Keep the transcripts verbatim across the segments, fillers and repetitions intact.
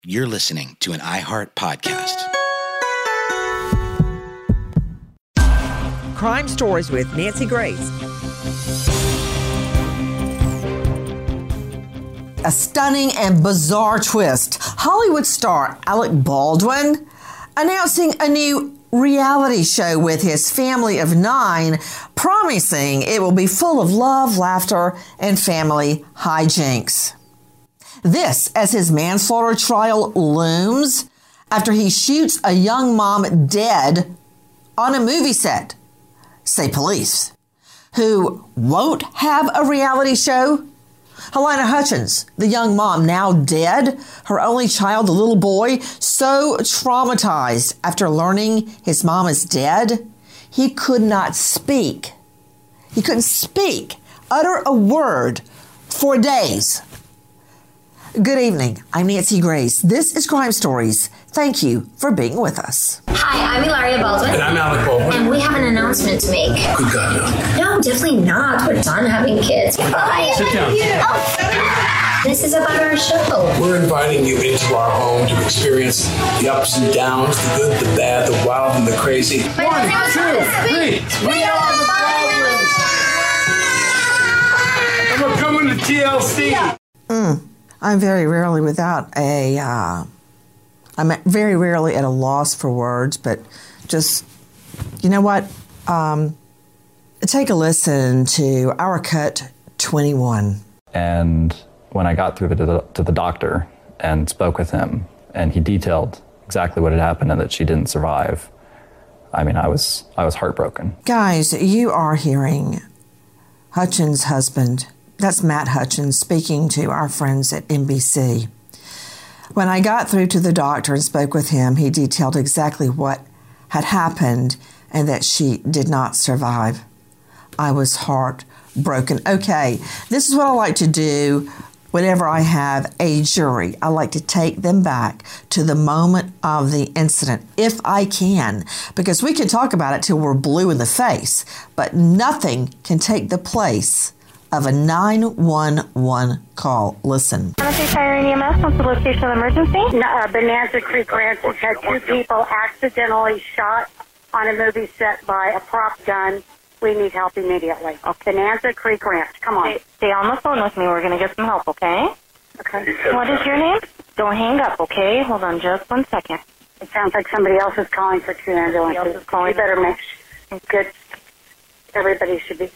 You're listening to an iHeart podcast. Crime Stories with Nancy Grace. A stunning and bizarre twist. Hollywood star Alec Baldwin announcing a new reality show with his family of nine, promising it will be full of love, laughter, and family hijinks. This as his manslaughter trial looms after he shoots a young mom dead on a movie set, say police, who won't have a reality show. Halyna Hutchins, the young mom, now dead, her only child, the little boy, so traumatized after learning his mom is dead, he could not speak. He couldn't speak, utter a word for days. Good evening. I'm Nancy Grace. This is Crime Stories. Thank you for being with us. Hi, I'm Ilaria Baldwin. And I'm Alec Baldwin. And we have an announcement to make. Good God, no. No, definitely not. We're done having kids. Bye. Sit down. Oh. This is about our show. We're inviting you into our home to experience the ups and downs, the good, the bad, the wild, and the crazy. My One, two, three. We are the Baldwins. And we're coming to T L C. Mm. I'm very rarely without a, uh, I'm very rarely at a loss for words, but just, you know what? Um, take a listen to our cut twenty-one. And when I got through to the, to the doctor and spoke with him, and he detailed exactly what had happened and that she didn't survive, I mean, I was, I was heartbroken. Guys, you are hearing Hutchins' husband. That's Matt Hutchins speaking to our friends at N B C. When I got through to the doctor and spoke with him, he detailed exactly what had happened and that she did not survive. I was heartbroken. Okay, this is what I like to do whenever I have a jury. I like to take them back to the moment of the incident, if I can, because we can talk about it till we're blue in the face, but nothing can take the place of a nine one one call. Listen. Tennessee Fire and E M S, what's the location of the emergency? No, uh, Bonanza Creek Ranch has had two people accidentally shot on a movie set by a prop gun. We need help immediately. Okay. Bonanza Creek Ranch, come on. Stay, stay on the phone with me. We're going to get some help, okay? Okay. What is your name? Don't hang up, okay? Hold on just one second. It sounds like somebody else is calling for two ambulances. Somebody else is calling. You better make sure. Good. Everybody should be...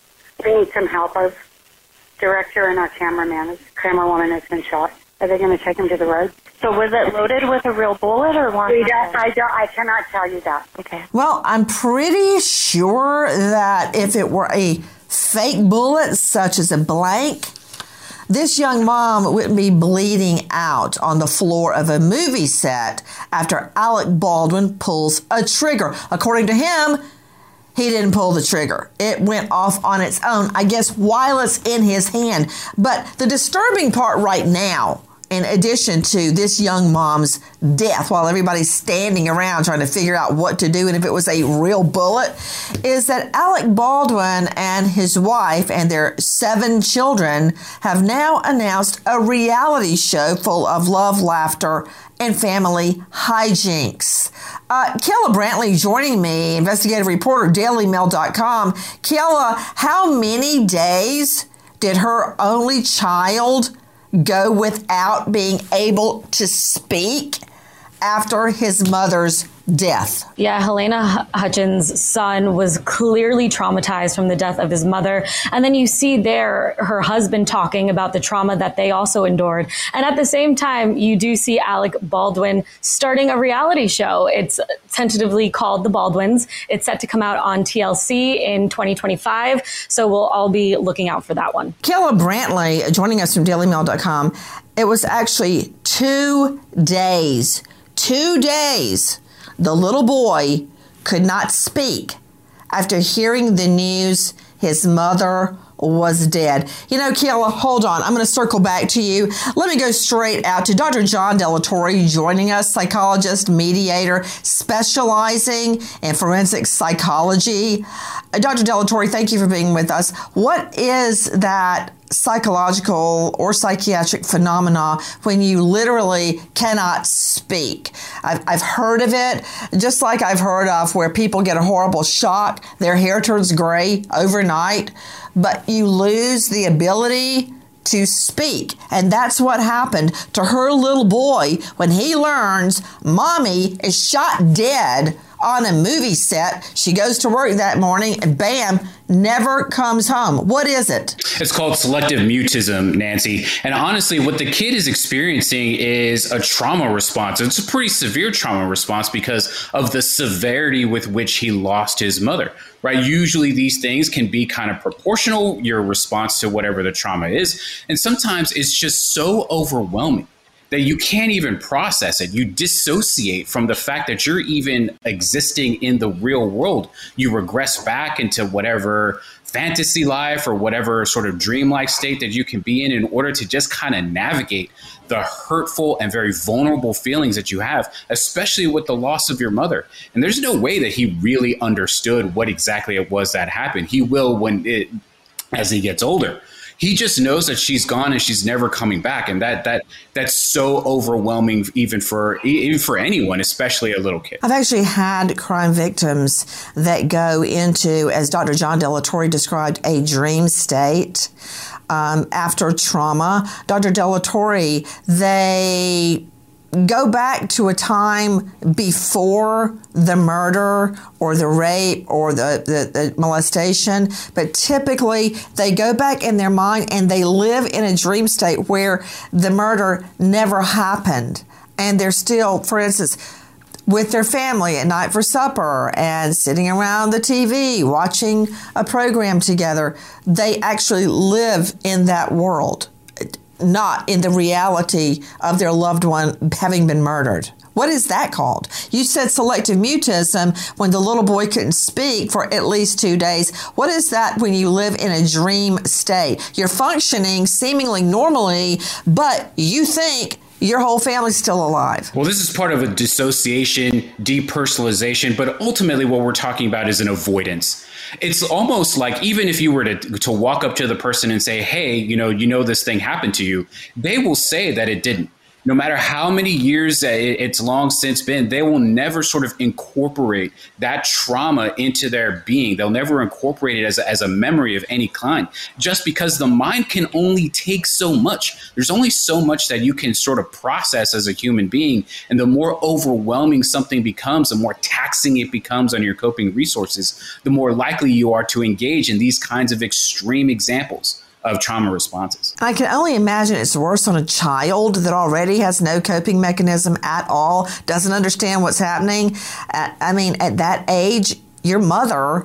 We need some help. Our director and our cameraman, camerawoman has been shot. Are they going to take him to the road? So was it loaded with a real bullet or one? We don't, I, don't, I cannot tell you that. Okay. Well, I'm pretty sure that if it were a fake bullet, such as a blank, this young mom wouldn't be bleeding out on the floor of a movie set after Alec Baldwin pulls a trigger. According to him, he didn't pull the trigger. It went off on its own, I guess, while it's in his hand. But the disturbing part right now, in addition to this young mom's death, while everybody's standing around trying to figure out what to do and if it was a real bullet, is that Alec Baldwin and his wife and their seven children have now announced a reality show full of love, laughter, and family hijinks. Uh, Kayla Brantley joining me, investigative reporter, daily mail dot com. Kayla, how many days did her only child go without being able to speak after his mother's death? Yeah, Halyna Hutchins' son was clearly traumatized from the death of his mother. And then you see there her husband talking about the trauma that they also endured. And at the same time, you do see Alec Baldwin starting a reality show. It's tentatively called The Baldwins. It's set to come out on T L C in twenty twenty-five. So we'll all be looking out for that one. Kayla Brantley joining us from daily mail dot com. It was actually two days, two days the little boy could not speak after hearing the news his mother was dead. You know, Kayla, hold on. I'm going to circle back to you. Let me go straight out to Doctor John Delatorre joining us, psychologist, mediator, specializing in forensic psychology. Uh, Doctor Delatorre, thank you for being with us. What is that psychological or psychiatric phenomena when you literally cannot speak. I've, I've heard of it, just like I've heard of where people get a horrible shock, their hair turns gray overnight, but you lose the ability to speak. And that's what happened to her little boy when he learns mommy is shot dead on a movie set. She goes to work that morning and bam, never comes home. What is it? It's called selective mutism, Nancy. And honestly, what the kid is experiencing is a trauma response. It's a pretty severe trauma response because of the severity with which he lost his mother, right? Usually these things can be kind of proportional, your response to whatever the trauma is. And sometimes it's just so overwhelming that you can't even process it. You dissociate from the fact that you're even existing in the real world. You regress back into whatever fantasy life or whatever sort of dreamlike state that you can be in in order to just kind of navigate the hurtful and very vulnerable feelings that you have, especially with the loss of your mother. And there's no way that he really understood what exactly it was that happened. He will when it, as he gets older. He just knows that she's gone and she's never coming back. And that that that's so overwhelming even for even for anyone, especially a little kid. I've actually had crime victims that go into, as Doctor John De La Torre described, a dream state um, after trauma. Doctor De La Torre, they go back to a time before the murder or the rape or the, the, the molestation, but typically they go back in their mind and they live in a dream state where the murder never happened. And they're still, for instance, with their family at night for supper and sitting around the T V, watching a program together. They actually live in that world, not in the reality of their loved one having been murdered. What is that called? You said selective mutism when the little boy couldn't speak for at least two days. What is that when you live in a dream state? You're functioning seemingly normally, but you think your whole family's still alive. Well, this is part of a dissociation, depersonalization, but ultimately what we're talking about is an avoidance. It's almost like even if you were to to walk up to the person and say, hey, you know, you know, this thing happened to you, they will say that it didn't. No matter how many years it's long since been, they will never sort of incorporate that trauma into their being. They'll never incorporate it as a, as a memory of any kind, just because the mind can only take so much. There's only so much that you can sort of process as a human being. And the more overwhelming something becomes, the more taxing it becomes on your coping resources, the more likely you are to engage in these kinds of extreme examples of trauma responses. I can only imagine it's worse on a child that already has no coping mechanism at all, doesn't understand what's happening. I mean, at that age, your mother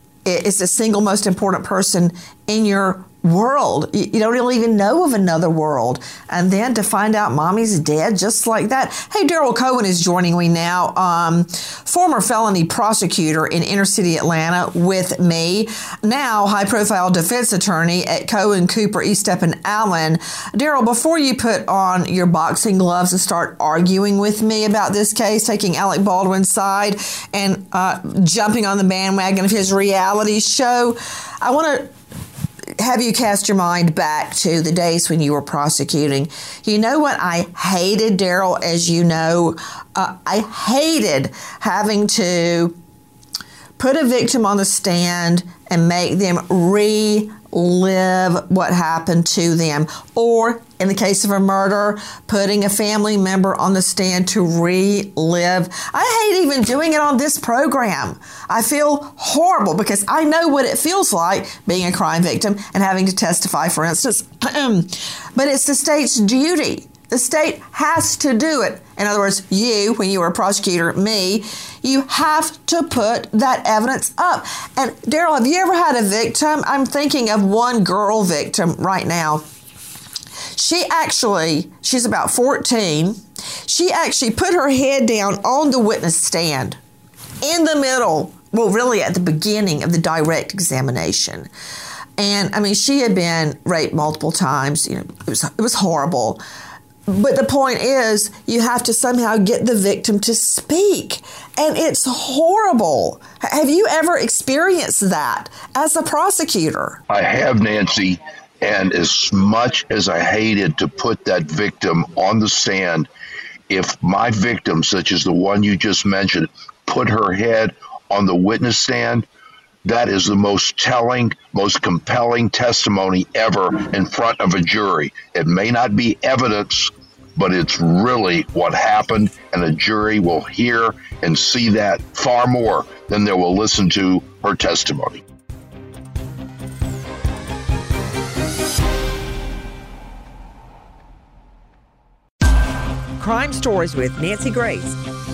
is the single most important person in your world. You don't really even know of another world. And then to find out mommy's dead just like that. Hey, Daryl Cohen is joining me now, um, former felony prosecutor in inner city Atlanta with me, now high-profile defense attorney at Cohen, Cooper, Estep, and Allen. Daryl, before you put on your boxing gloves and start arguing with me about this case, taking Alec Baldwin's side and uh, jumping on the bandwagon of his reality show, I want to have you cast your mind back to the days when you were prosecuting. You know what I hated, Daryl, as you know? Uh, I hated having to put a victim on the stand and make them relive what happened to them. Or, in the case of a murder, putting a family member on the stand to relive. I hate even doing it on this program. I feel horrible because I know what it feels like being a crime victim and having to testify, for instance. But it's the state's duty. The state has to do it. In other words, you, when you were a prosecutor, me, you have to put that evidence up. And Daryl, have you ever had a victim? I'm thinking of one girl victim right now. She actually, she's about fourteen. She actually put her head down on the witness stand in the middle, well, really at the beginning of the direct examination. And I mean, she had been raped multiple times. You know, it was, it was horrible. But the point is, you have to somehow get the victim to speak. And it's horrible. Have you ever experienced that as a prosecutor? I have, Nancy. And as much as I hated to put that victim on the stand, if my victim, such as the one you just mentioned, put her head on the witness stand, that is the most telling, most compelling testimony ever in front of a jury. It may not be evidence, but it's really what happened, and a jury will hear and see that far more than they will listen to her testimony. Crime Stories with Nancy Grace.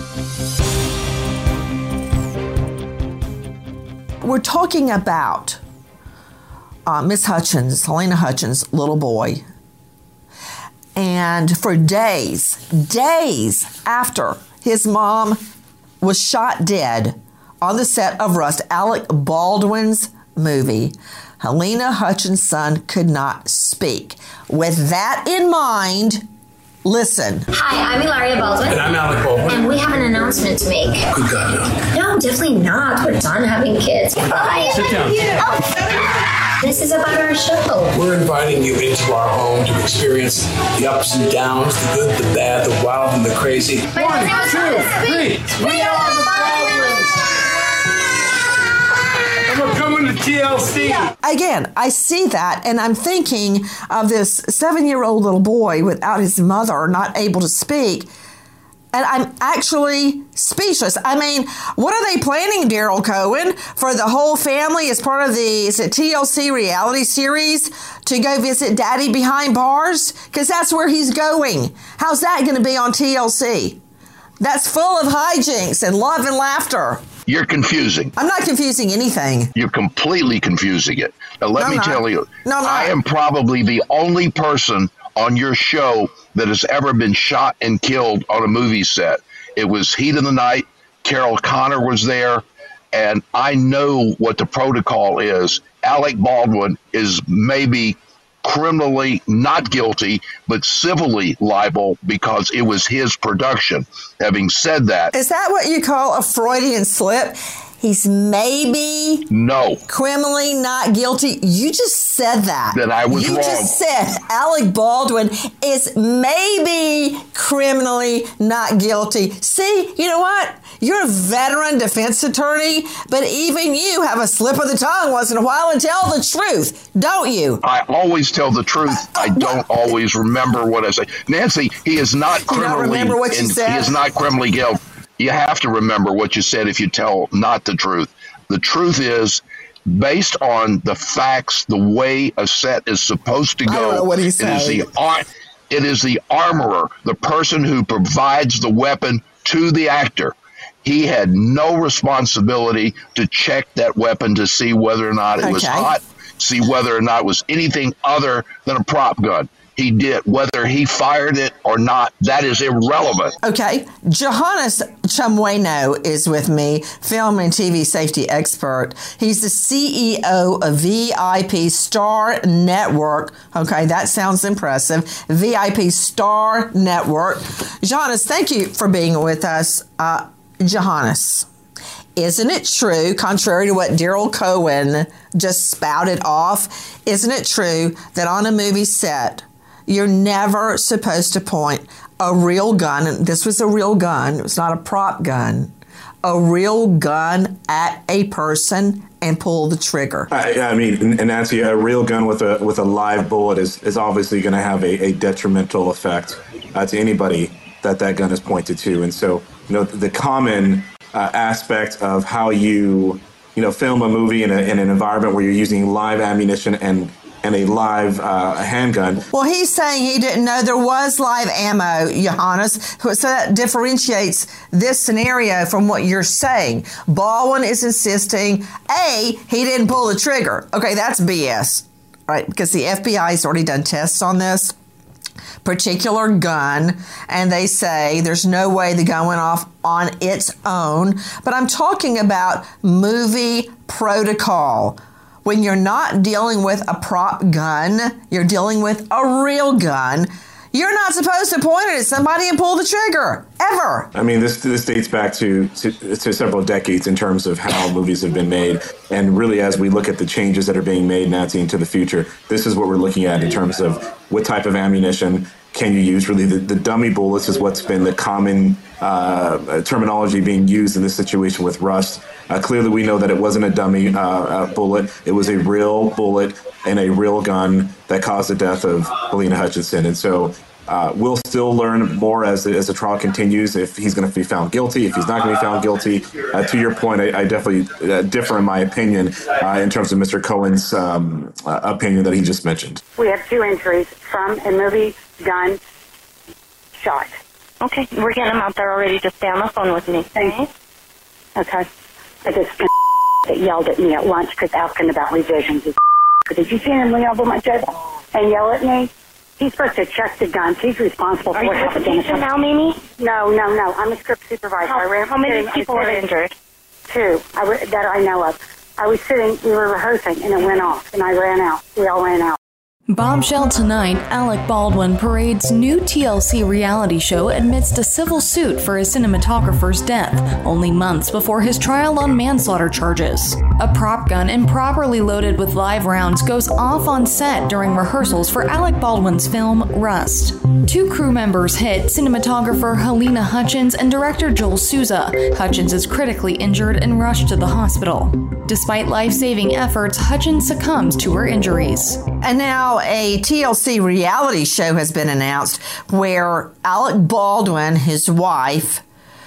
We're talking about uh, Miss Hutchins, Halyna Hutchins' little boy. And for days, days after his mom was shot dead on the set of Rust, Alec Baldwin's movie, Halyna Hutchins' son could not speak. With that in mind, listen. Hi, I'm Ilaria Baldwin. And I'm Alec Baldwin. And we have an announcement to make. Good God, no. No, definitely not. We're done having kids. Bye. Sit down. Oh. This is about our show. We're inviting you into our home to experience the ups and downs, the good, the bad, the wild, and the crazy. My One, two, three. We are the Baldwins. And we're coming to T L C. Again, I see that, and I'm thinking of this seven-year-old little boy without his mother, not able to speak, and I'm actually speechless. I mean, what are they planning, Daryl Cohen, for the whole family as part of the is it T L C reality series to go visit Daddy behind bars? Because that's where he's going. How's that going to be on T L C? That's full of hijinks and love and laughter. You're confusing. I'm not confusing anything. You're completely confusing it. Now, let No, me not. tell you, No, not. I am probably the only person on your show that has ever been shot and killed on a movie set. It was Heat of the Night. Carol Connor was there, and I know what the protocol is. Alec Baldwin is maybe criminally not guilty, but civilly liable because it was his production. Having said that, Is that what you call a Freudian slip? He's maybe no. criminally not guilty. You just said that. That I was you wrong. just said Alec Baldwin is maybe criminally not guilty. See, you know what? You're a veteran defense attorney, but even you have a slip of the tongue once in a while and tell the truth, don't you? I always tell the truth. I don't always remember what I say. Nancy, he is not You don't criminally remember what you in- said? he is not criminally guilty. You have to remember what you said if you tell not the truth. The truth is, based on the facts, the way a set is supposed to go, I don't know what he's it is saying. the ar- it is the armorer, the person who provides the weapon to the actor. He had no responsibility to check that weapon to see whether or not it was Okay. hot, see whether or not it was anything other than a prop gun. He did. Whether he fired it or not, that is irrelevant. Okay, Johannes Chumweno is with me, film and T V safety expert. He's the C E O of V I P Star Network. Okay, that sounds impressive. V I P Star Network. Johannes, thank you for being with us. Uh, Johannes, isn't it true, contrary to what Daryl Cohen just spouted off, isn't it true that on a movie set, you're never supposed to point a real gun, and this was a real gun, it was not a prop gun, a real gun at a person and pull the trigger? I, I mean, and Nancy, a real gun with a with a live bullet is, is obviously going to have a, a detrimental effect uh, to anybody that that gun is pointed to. And so, you know, the common uh, aspect of how you, you know, film a movie in, a, in an environment where you're using live ammunition and and a live uh, handgun. Well, he's saying he didn't know there was live ammo, Johannes, so that differentiates this scenario from what you're saying. Baldwin is insisting, A, he didn't pull the trigger. Okay, that's B S, right? Because the F B I has already done tests on this particular gun, and they say there's no way the gun went off on its own. But I'm talking about movie protocol. When you're not dealing with a prop gun, you're dealing with a real gun. You're not supposed to point it at somebody and pull the trigger, ever. I mean, this this dates back to, to, to several decades in terms of how movies have been made. And really, as we look at the changes that are being made, Nancy, into the future, this is what we're looking at in terms of what type of ammunition can you use. Really, the, the dummy bullets is what's been the common uh, terminology being used in this situation with Rust. Uh, clearly, we know that it wasn't a dummy uh, uh, bullet. It was a real bullet and a real gun that caused the death of Halyna Hutchinson. And so uh, we'll still learn more as the, as the trial continues, if he's going to be found guilty, if he's not going to be found guilty. Uh, to your point, I, I definitely uh, differ in my opinion uh, in terms of Mister Cohen's um, uh, opinion that he just mentioned. We have two injuries from a movie gun shot. Okay, we're getting them out there already. Just stay on the phone with me. Okay. Okay. I just that yelled at me at lunch because asking about revisions. Did you see him lean over my shoulder and yell at me? He's supposed to check the guns. He's responsible for Are what you happened. the patient now, Mimi? No, no, no. I'm a script supervisor. How, I ran how many sitting, people are injured? Two I, that I know of. I was sitting, we were rehearsing, and it went off, and I ran out. We all ran out. Bombshell tonight, Alec Baldwin parades new T L C reality show amidst a civil suit for his cinematographer's death, only months before his trial on manslaughter charges. A prop gun improperly loaded with live rounds goes off on set during rehearsals for Alec Baldwin's film Rust. Two crew members hit, cinematographer Halyna Hutchins and director Joel Souza. Hutchins is critically injured and rushed to the hospital. Despite life-saving efforts, Hutchins succumbs to her injuries. And now a T L C reality show has been announced where Alec Baldwin, his wife,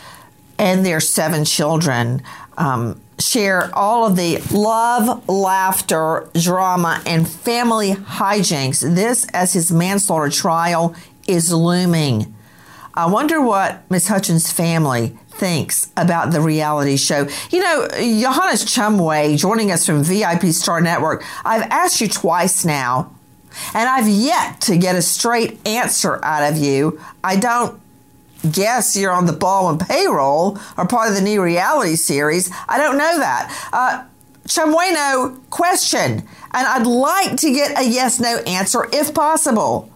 and their seven children um, share all of the love, laughter, drama, and family hijinks. This as his manslaughter trial is looming. I wonder what Miss Hutchins' family thinks about the reality show. You know, Johannes Chumway, joining us from V I P Star Network, I've asked you twice now, and I've yet to get a straight answer out of you. I don't guess you're on the Baldwin payroll or part of the new reality series. I don't know that. Uh, Chumway, question, and I'd like to get a yes-no answer if possible.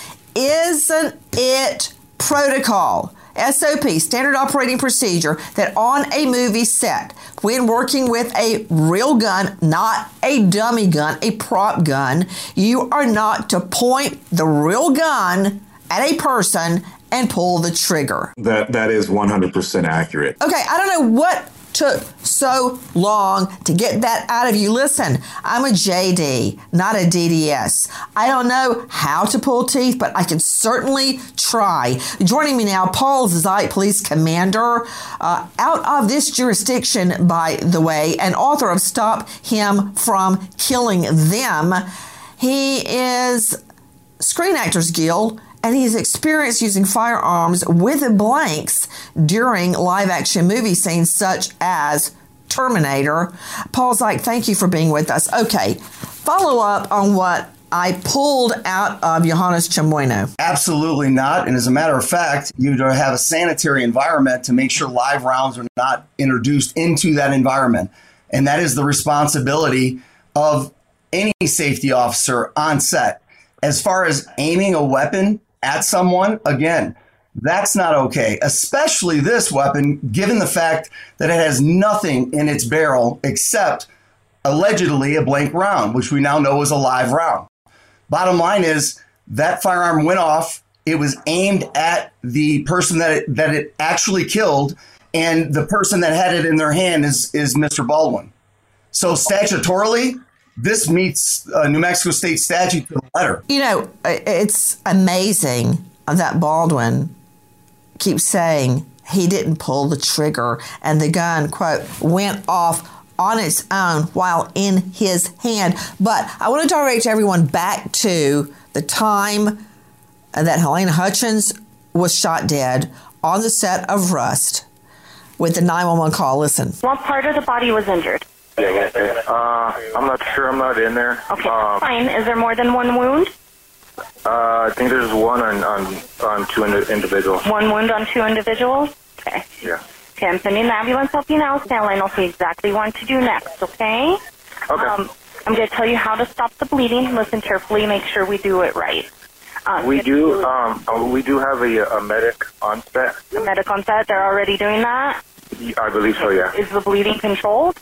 Isn't it protocol, S O P, standard operating procedure, that on a movie set, when working with a real gun, not a dummy gun, a prop gun, you are not to point the real gun at a person and pull the trigger? That That is one hundred percent accurate. Okay, I don't know what took so long to get that out of you. Listen, I'm a J D, not a D D S. I don't know how to pull teeth, but I can certainly try. Joining me now, Paul Zeit, police commander, uh, out of this jurisdiction, by the way, and author of Stop Him From Killing Them. He is Screen Actors Guild, and he's experienced using firearms with blanks during live-action movie scenes such as Terminator. Paul Zeit, thank you for being with us. Okay, follow up on what I pulled out of Johannes Chumway. Absolutely not. And as a matter of fact, you have a sanitary environment to make sure live rounds are not introduced into that environment. And that is the responsibility of any safety officer on set. As far as aiming a weapon at someone, again, that's not okay, especially this weapon, given the fact that it has nothing in its barrel except allegedly a blank round, which we now know is a live round. Bottom line is that firearm went off. It was aimed at the person that it, that it actually killed, and the person that had it in their hand is, is Mister Baldwin. So statutorily, this meets uh, New Mexico State statute to the letter. You know, it's amazing that Baldwin keeps saying he didn't pull the trigger and the gun, quote, went off on its own while in his hand. But I want to direct everyone back to the time that Halyna Hutchins was shot dead on the set of Rust with the nine one one call. Listen. What part of the body was injured? Uh, I'm not sure. I'm not in there. Okay, um, fine. Is there more than one wound? Uh, I think there's one on on, on two indi- individuals. One wound on two individuals? Okay. Yeah. Okay, I'm sending the ambulance help you now. Stand line. I'll see exactly what to do next, okay? Okay. Um, I'm going to tell you how to stop the bleeding. Listen carefully. Make sure we do it right. Uh, We do. Um, uh, we do have a, a medic on set. The medic on set, they're already doing that? I believe so. Yeah. Is the bleeding controlled?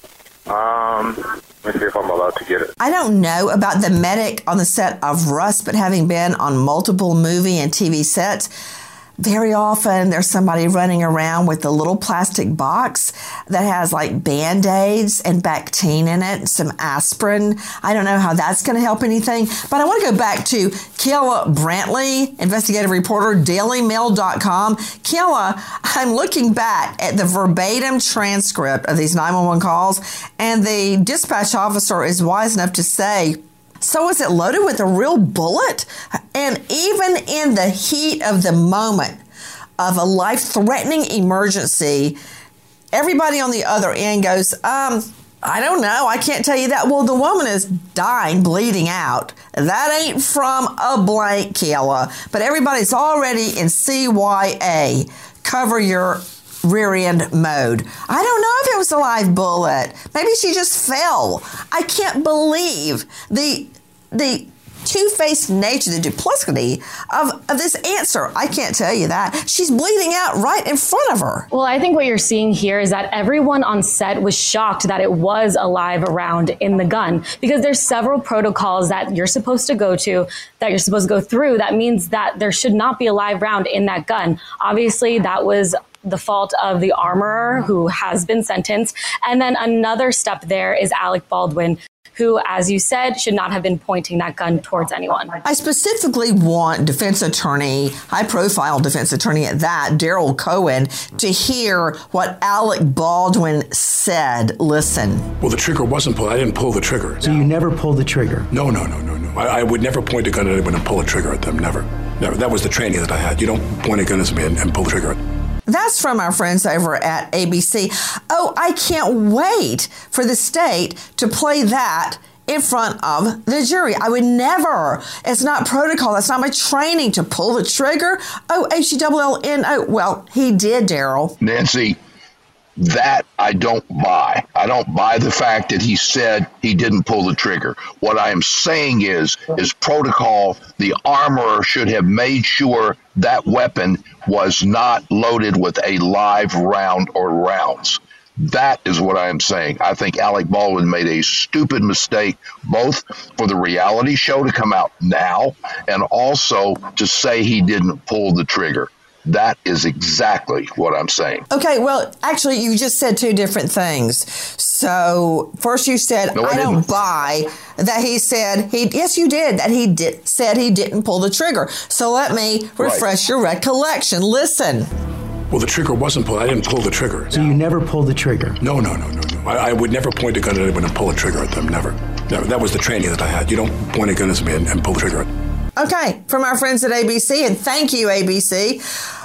Um, let me see if I'm allowed to get it. I don't know about the medic on the set of Rust, but having been on multiple movie and T V sets, very often there's somebody running around with a little plastic box that has like Band-Aids and Bactine in it, some aspirin. I don't know how that's going to help anything, but I want to go back to Kayla Brantley, investigative reporter, daily mail dot com. Kayla, I'm looking back at the verbatim transcript of these nine one one calls, and the dispatch officer is wise enough to say, so is it loaded with a real bullet? And even in the heat of the moment of a life-threatening emergency, everybody on the other end goes, um, I don't know. I can't tell you that. Well, the woman is dying, bleeding out. That ain't from a blank, Kayla. But everybody's already in C Y A. Cover your rear end mode. I don't know if it was a live bullet. Maybe she just fell. I can't believe the the two-faced nature, the duplicity of, of this answer. I can't tell you that. She's bleeding out right in front of her. Well, I think what you're seeing here is that everyone on set was shocked that it was a live round in the gun, because there's several protocols that you're supposed to go to, that you're supposed to go through. That means that there should not be a live round in that gun. Obviously, that was the fault of the armorer, who has been sentenced. And then another step there is Alec Baldwin, who, as you said, should not have been pointing that gun towards anyone. I specifically want defense attorney, high-profile defense attorney at that, Daryl Cohen, to hear what Alec Baldwin said. Listen. Well, the trigger wasn't pulled. I didn't pull the trigger. So you never pulled the trigger? No, no, no, no, no. I, I would never point a gun at anyone and pull a trigger at them. Never. Never. That was the training that I had. You don't point a gun at me and, and pull the trigger. That's from our friends over at A B C. Oh, I can't wait for the state to play that in front of the jury. I would never. It's not protocol. That's not my training to pull the trigger. Oh, H E L L N O. Well, he did, Daryl. Nancy, that I don't buy. I don't buy the fact that he said he didn't pull the trigger. What I am saying is, is protocol, the armorer should have made sure that weapon was not loaded with a live round or rounds. That is what I am saying. I think Alec Baldwin made a stupid mistake, both for the reality show to come out now and also to say he didn't pull the trigger. That is exactly what I'm saying. Okay, well, actually, you just said two different things. So first you said, no, I, I don't buy that he said, he. yes, you did, that he did said he didn't pull the trigger. So let me refresh right. your recollection. Listen. Well, the trigger wasn't pulled. I didn't pull the trigger. So you never pulled the trigger? No, no, no, no, no. I, I would never point a gun at anyone and pull a trigger at them. Never. Never. That was the training that I had. You don't point a gun at me and, and pull the trigger. Okay, from our friends at A B C, and thank you, A B C.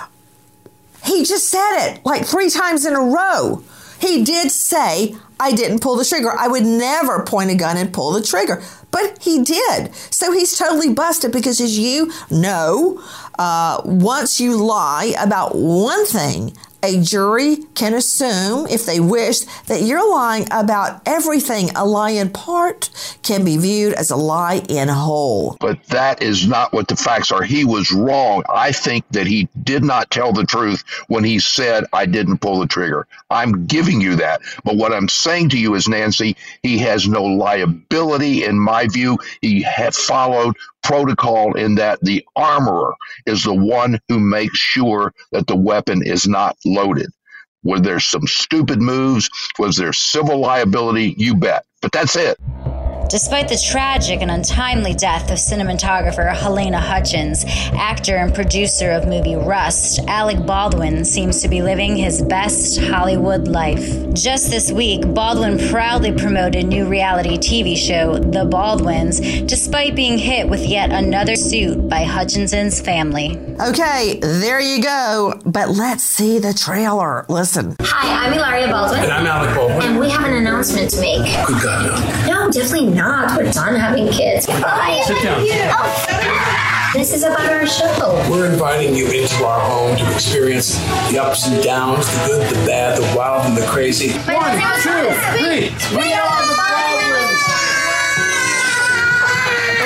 He just said it like three times in a row. He did say, I didn't pull the trigger. I would never point a gun and pull the trigger. But he did. So he's totally busted because, as you know, uh, once you lie about one thing, a jury can assume, if they wish, that you're lying about everything. A lie in part can be viewed as a lie in whole. But that is not what the facts are. He was wrong. I think that he did not tell the truth when he said, I didn't pull the trigger. I'm giving you that. But what I'm saying to you is, Nancy, he has no liability in my view. He had followed protocol in that the armorer is the one who makes sure that the weapon is not loaded. Were there some stupid moves? Was there civil liability? You bet. But that's it. Despite the tragic and untimely death of cinematographer Halyna Hutchins, actor and producer of movie Rust, Alec Baldwin seems to be living his best Hollywood life. Just this week, Baldwin proudly promoted new reality T V show The Baldwins, despite being hit with yet another suit by Hutchinson's family. Okay, there you go. But let's see the trailer. Listen. Hi, I'm Ilaria Baldwin. And I'm Alec Baldwin. And we have an announcement to make. Good God, no. No, definitely not. We're done having kids. Oh, sit down. Oh. This is about our show. We're inviting you into our home to experience the ups and downs, the good, the bad, the wild, and the crazy. One, two, three. We are the Baldwins. And we're coming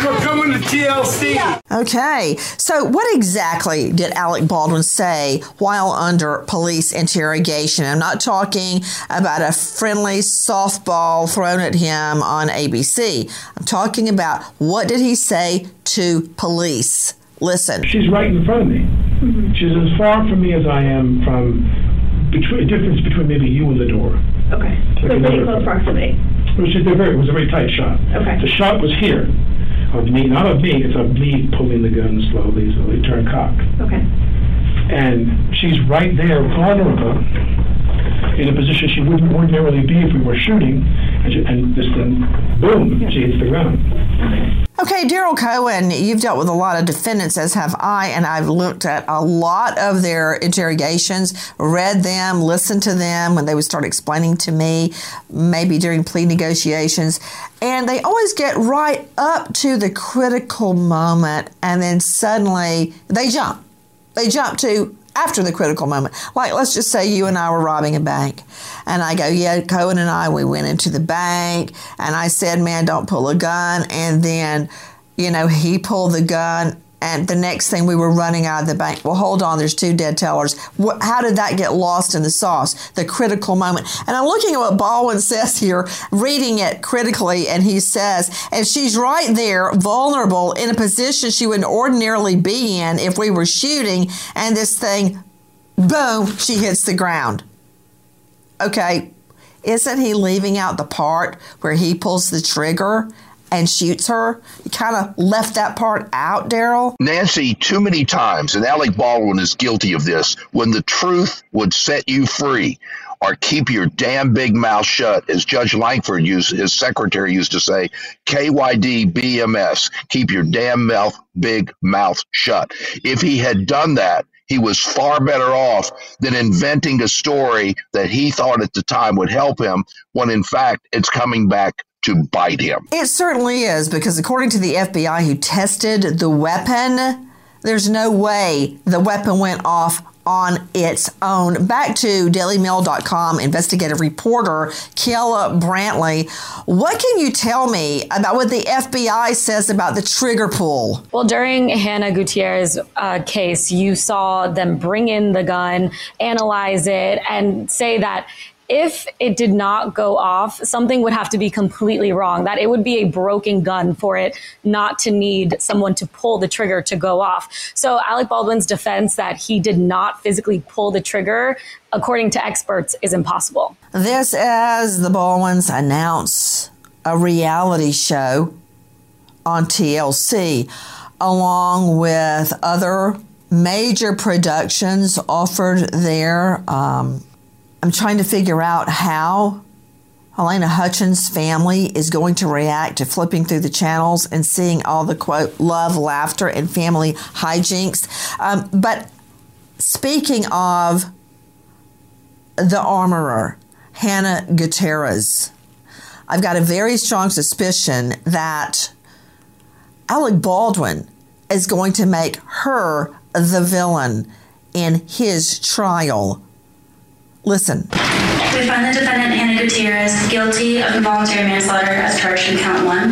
Welcome to T L C. Okay, so what exactly did Alec Baldwin say while under police interrogation? I'm not talking about a friendly softball thrown at him on A B C. I'm talking about what did he say to police? Listen. She's right in front of me. Mm-hmm. She's as far from me as I am from between, a difference between maybe you and the door. Okay. Like so pretty close proximity. It was, just a very, it was a very tight shot. Okay. The shot was here. Of me, not of me, it's of me pulling the gun slowly, slowly turn cock. Okay. And she's right there, vulnerable, in a position she wouldn't ordinarily be if we were shooting, and, she, and this thing, boom, she hits the ground. Okay, Daryl Cohen, you've dealt with a lot of defendants, as have I, and I've looked at a lot of their interrogations, read them, listened to them when they would start explaining to me, maybe during plea negotiations, and they always get right up to the critical moment, and then suddenly they jump. They jump to after the critical moment. Like, let's just say you and I were robbing a bank. And I go, yeah, Cohen and I, we went into the bank. And I said, man, don't pull a gun. And then, you know, he pulled the gun. And the next thing, we were running out of the bank. Well, hold on, there's two dead tellers. What, how did that get lost in the sauce? The critical moment. And I'm looking at what Baldwin says here, reading it critically, and he says, and she's right there, vulnerable, in a position she wouldn't ordinarily be in if we were shooting, and this thing, boom, she hits the ground. Okay, isn't he leaving out the part where he pulls the trigger and shoots her? You kind of left that part out, Daryl. Nancy, too many times, and Alec Baldwin is guilty of this, when the truth would set you free, or keep your damn big mouth shut, as Judge Langford used, his secretary used to say, K Y D B M S, keep your damn mouth, big mouth shut. If he had done that, he was far better off than inventing a story that he thought at the time would help him, when in fact it's coming back to bite him. It certainly is, because according to the F B I who tested the weapon, there's no way the weapon went off on its own. Back to Daily Mail dot com investigative reporter Kayla Brantley. What can you tell me about what the F B I says about the trigger pull? Well, during Hannah Gutierrez's uh, case, you saw them bring in the gun, analyze it, and say that if it did not go off, something would have to be completely wrong, that it would be a broken gun for it not to need someone to pull the trigger to go off. So Alec Baldwin's defense that he did not physically pull the trigger, according to experts, is impossible. This as the Baldwins announce a reality show on T L C, along with other major productions offered there. Um, I'm trying to figure out how Halyna Hutchins' family is going to react to flipping through the channels and seeing all the, quote, love, laughter, and family hijinks. Um, but speaking of the armorer, Hannah Gutierrez, I've got a very strong suspicion that Alec Baldwin is going to make her the villain in his trial. Listen. We find the defendant, Hannah Gutierrez, guilty of involuntary manslaughter as charged in count one.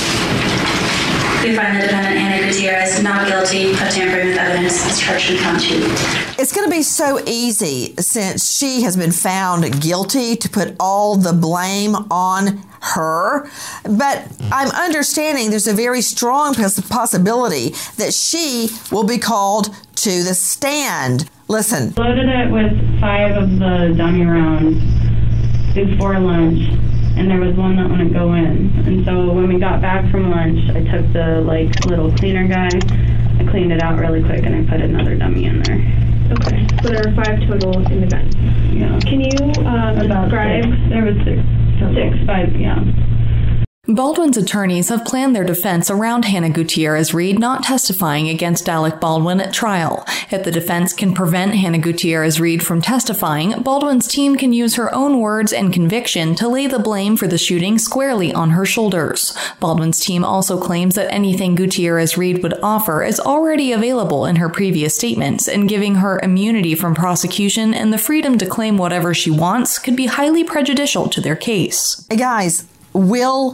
We find the defendant, Hannah Gutierrez, not guilty of tampering with evidence as charged in count two. It's going to be so easy, since she has been found guilty, to put all the blame on her. But I'm understanding there's a very strong possibility that she will be called to the stand. Listen. Loaded it with five of the dummy rounds before lunch, and there was one that wouldn't go in. And so when we got back from lunch, I took the like little cleaner guy, I cleaned it out really quick, and I put another dummy in there. Okay, so there are five total in the gun. Yeah. Can you um, About describe? Six. There was six. Six, five, yeah. Baldwin's attorneys have planned their defense around Hannah Gutierrez Reed not testifying against Alec Baldwin at trial. If the defense can prevent Hannah Gutierrez Reed from testifying, Baldwin's team can use her own words and conviction to lay the blame for the shooting squarely on her shoulders. Baldwin's team also claims that anything Gutierrez Reed would offer is already available in her previous statements, and giving her immunity from prosecution and the freedom to claim whatever she wants could be highly prejudicial to their case. Hey guys, will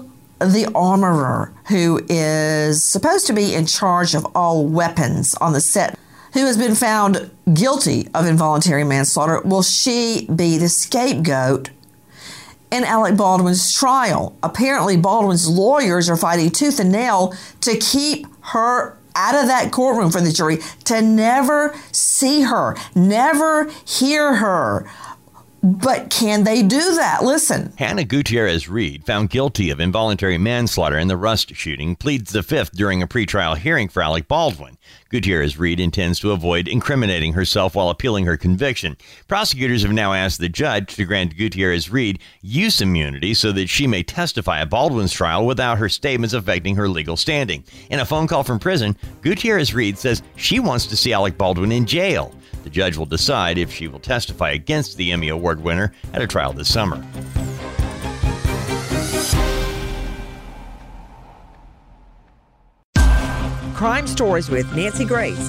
the armorer, who is supposed to be in charge of all weapons on the set, who has been found guilty of involuntary manslaughter, will she be the scapegoat in Alec Baldwin's trial? Apparently, Baldwin's lawyers are fighting tooth and nail to keep her out of that courtroom for the jury, to never see her, never hear her. But can they do that? Listen. Hannah Gutierrez Reed, found guilty of involuntary manslaughter in the Rust shooting, pleads the fifth during a pretrial hearing for Alec Baldwin. Gutierrez Reed intends to avoid incriminating herself while appealing her conviction. Prosecutors have now asked the judge to grant Gutierrez Reed use immunity so that she may testify at Baldwin's trial without her statements affecting her legal standing. In a phone call from prison, Gutierrez Reed says she wants to see Alec Baldwin in jail. The judge will decide if she will testify against the Emmy Award winner at a trial this summer. Crime Stories with Nancy Grace.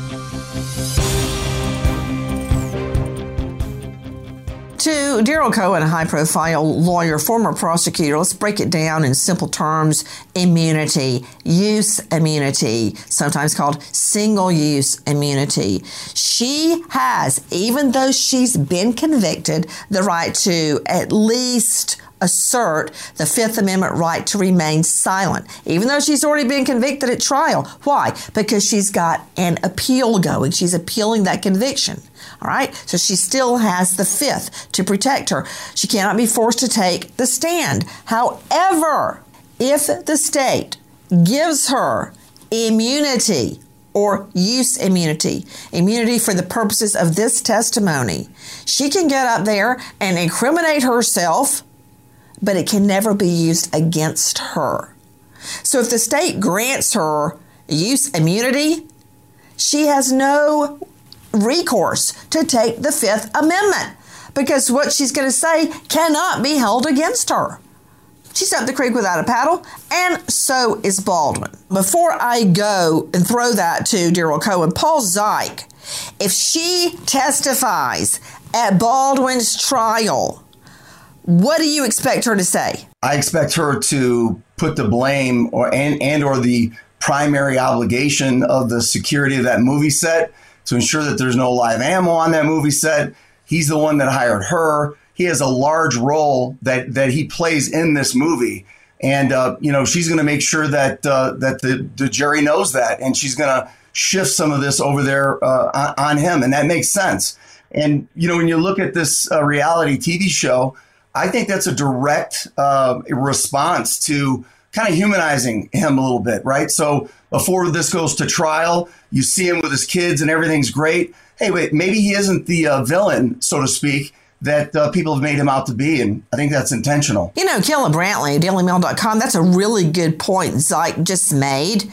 To Daryl Cohen, a high-profile lawyer, former prosecutor, let's break it down in simple terms. Immunity, use immunity, sometimes called single-use immunity. She has, even though she's been convicted, the right to at least assert the Fifth Amendment right to remain silent, even though she's already been convicted at trial. Why? Because she's got an appeal going. She's appealing that conviction. All right? So she still has the Fifth to protect her. She cannot be forced to take the stand. However, if the state gives her immunity or use immunity, immunity for the purposes of this testimony, she can get up there and incriminate herself, but it can never be used against her. So if the state grants her use immunity, she has no recourse to take the Fifth Amendment, because what she's going to say cannot be held against her. She's up the creek without a paddle, and so is Baldwin. Before I go and throw that to Daryl Cohen, Paul Zike, if she testifies at Baldwin's trial, what do you expect her to say? I expect her to put the blame or and, and or the primary obligation of the security of that movie set to ensure that there's no live ammo on that movie set. He's the one that hired her. He has a large role that, that he plays in this movie. And, uh, you know, she's going to make sure that uh, that the, the jury knows that. And she's going to shift some of this over there uh, on, on him. And that makes sense. And, you know, when you look at this uh, reality T V show, I think that's a direct uh, response to kind of humanizing him a little bit, right? So before this goes to trial, you see him with his kids and everything's great. Hey, wait, maybe he isn't the uh, villain, so to speak, that uh, people have made him out to be. And I think that's intentional. You know, Killa Brantley, Daily Mail dot com, that's a really good point Zike just made.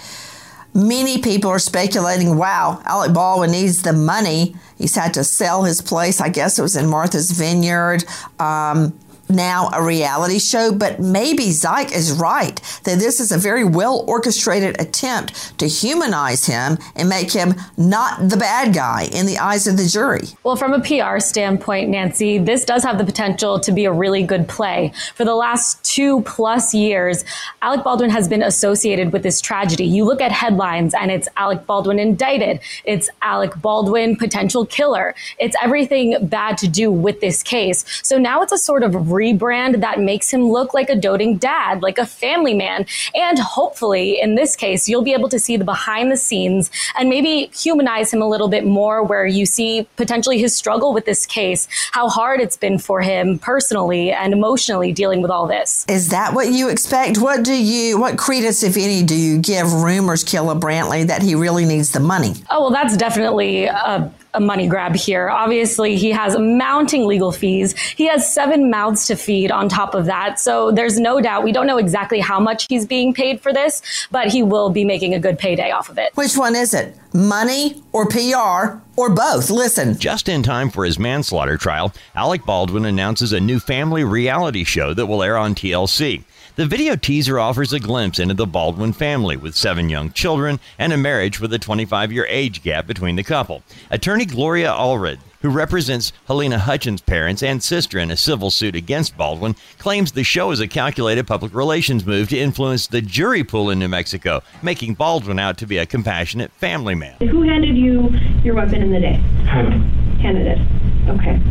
Many people are speculating, wow, Alec Baldwin needs the money. He's had to sell his place. I guess it was in Martha's Vineyard. Um, now a reality show, but maybe Zike is right that this is a very well orchestrated attempt to humanize him and make him not the bad guy in the eyes of the jury. Well, from a P R standpoint, Nancy, this does have the potential to be a really good play. For the last two plus years, Alec Baldwin has been associated with this tragedy. You look at headlines and it's Alec Baldwin indicted. It's Alec Baldwin potential killer. It's everything bad to do with this case. So now it's a sort of rebrand that makes him look like a doting dad, like a family man. And hopefully, in this case, you'll be able to see the behind the scenes and maybe humanize him a little bit more, where you see potentially his struggle with this case, how hard it's been for him personally and emotionally dealing with all this. Is that what you expect? What do you, what credence, if any, do you give rumors, Killa Brantley, that he really needs the money? Oh, well, that's definitely a a money grab here. Obviously, he has mounting legal fees. He has seven mouths to feed on top of that. So there's no doubt, we don't know exactly how much he's being paid for this, but he will be making a good payday off of it. Which one is it? Money or P R or both? Listen. Just in time for his manslaughter trial, Alec Baldwin announces a new family reality show that will air on T L C. The video teaser offers a glimpse into the Baldwin family with seven young children and a marriage with a twenty-five year age gap between the couple. Attorney Gloria Allred who represents Halyna Hutchins' parents and sister in a civil suit against Baldwin, claims the show is a calculated public relations move to influence the jury pool in New Mexico, making Baldwin out to be a compassionate family man. Who handed you your weapon in the day? Hannah. Hannah did. Okay.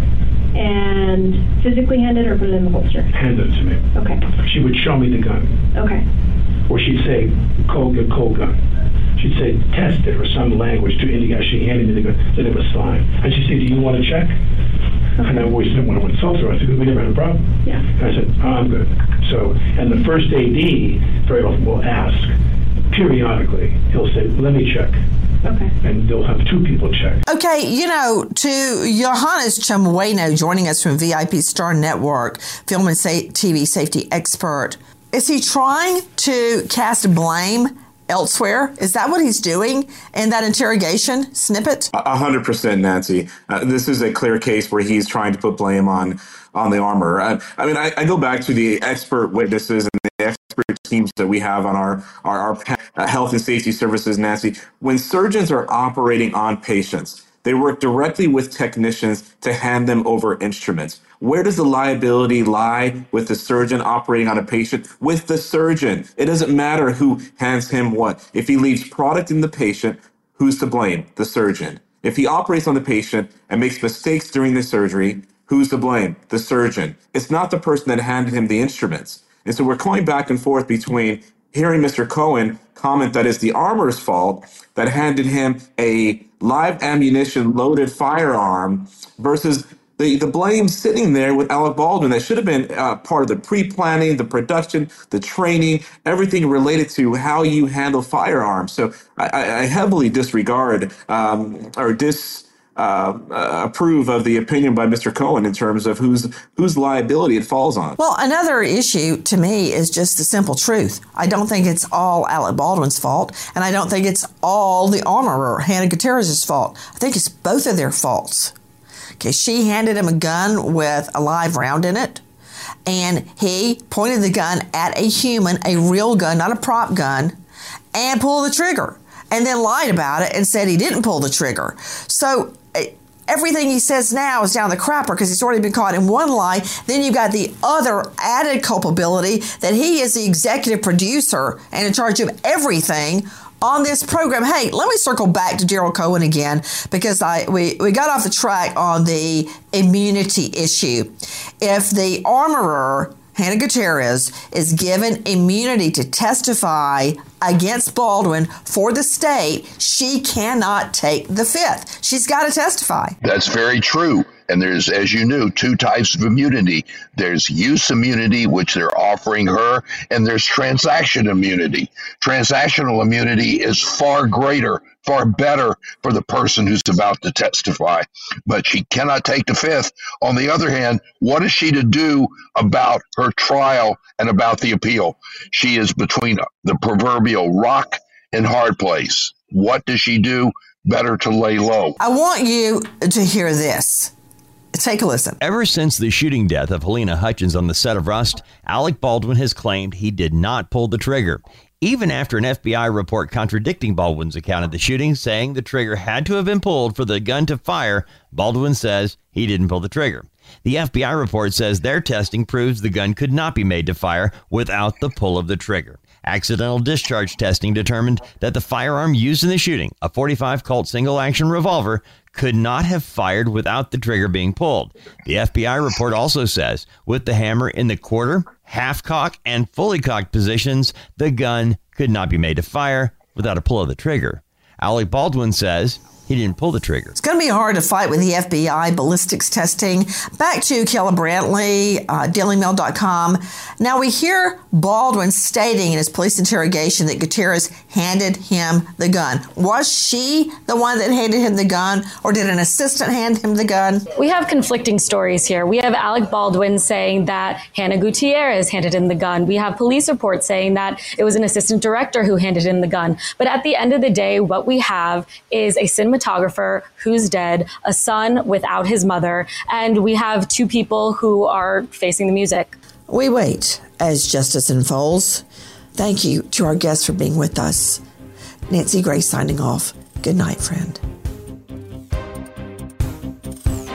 And physically handed or put it in the holster? Handed it to me. Okay. She would show me the gun. Okay. Or she'd say, cold, good, cold gun. She'd say, test it, or some language to indicate she handed me the gun, that it was fine. And she'd say, do you want to check? Okay. And I always didn't want to insult her. I said, we never had a problem. Yeah. And I said, oh, I'm good. So, and the first A D very often will ask, periodically, he'll say, let me check. Okay. And they'll have two people check. Okay, you know, to Johannes Chamueno joining us from V I P Star Network, film and T V safety expert, is he trying to cast blame elsewhere? Is that what he's doing in that interrogation snippet? A hundred percent, Nancy. Uh, this is a clear case where he's trying to put blame on on the armor. I, I mean, I, I go back to the expert witnesses and the expert teams that we have on our our, our uh, health and safety services, Nancy. When surgeons are operating on patients, they work directly with technicians to hand them over instruments. Where does the liability lie with the surgeon operating on a patient? With the surgeon. It doesn't matter who hands him what. If he leaves product in the patient, who's to blame? The surgeon. If he operates on the patient and makes mistakes during the surgery, who's to blame? The surgeon. It's not the person that handed him the instruments. And so we're going back and forth between hearing Mister Cohen comment that it's the armor's fault that handed him a live ammunition loaded firearm versus the, the blame sitting there with Alec Baldwin that should have been uh, part of the pre-planning, the production, the training, everything related to how you handle firearms. So I, I heavily disregard um, or dis. Uh, uh, approve of the opinion by Mister Cohen in terms of whose whose liability it falls on. Well, another issue to me is just the simple truth. I don't think it's all Alec Baldwin's fault, and I don't think it's all the armorer, Hannah Gutierrez's fault. I think it's both of their faults. Okay, she handed him a gun with a live round in it, and he pointed the gun at a human, a real gun, not a prop gun, and pulled the trigger, and then lied about it and said he didn't pull the trigger. So everything he says now is down the crapper because he's already been caught in one lie. Then you've got the other added culpability that he is the executive producer and in charge of everything on this program. Hey, let me circle back to Gerald Cohen again because I we, we got off the track on the immunity issue. If the armorer, Hannah Gutierrez, is given immunity to testify against Baldwin for the state, she cannot take the fifth. She's got to testify. That's very true. And there's, as you knew, two types of immunity. There's use immunity, which they're offering her, and there's transaction immunity. Transactional immunity is far greater, far better for the person who's about to testify. But she cannot take the fifth. On the other hand, what is she to do about her trial and about the appeal? She is between the proverbial rock and hard place. What does she do? Better to lay low. I want you to hear this. Take a listen. Ever since the shooting death of Halyna Hutchins on the set of Rust, Alec Baldwin has claimed he did not pull the trigger. Even after an F B I report contradicting Baldwin's account of the shooting, saying the trigger had to have been pulled for the gun to fire, Baldwin says he didn't pull the trigger. The F B I report says their testing proves the gun could not be made to fire without the pull of the trigger. Accidental discharge testing determined that the firearm used in the shooting, a forty-five Colt single-action revolver, could not have fired without the trigger being pulled. The F B I report also says, with the hammer in the quarter, half-cock, and fully cocked positions, the gun could not be made to fire without a pull of the trigger. Alec Baldwin says he didn't pull the trigger. It's going to be hard to fight with the F B I ballistics testing. Back to Kella Brantley, uh, Daily Mail dot com. Now we hear Baldwin stating in his police interrogation that Gutierrez handed him the gun. Was she the one that handed him the gun, or did an assistant hand him the gun? We have conflicting stories here. We have Alec Baldwin saying that Hannah Gutierrez handed him the gun. We have police reports saying that it was an assistant director who handed him the gun. But at the end of the day, what we have is a cinematographer who's dead, a son without his mother, and we have two people who are facing the music. We wait as justice unfolds. Thank you to our guests for being with us. Nancy Grace signing off. Good night, friend.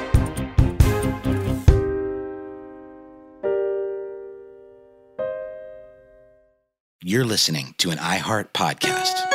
You're listening to an iHeart podcast.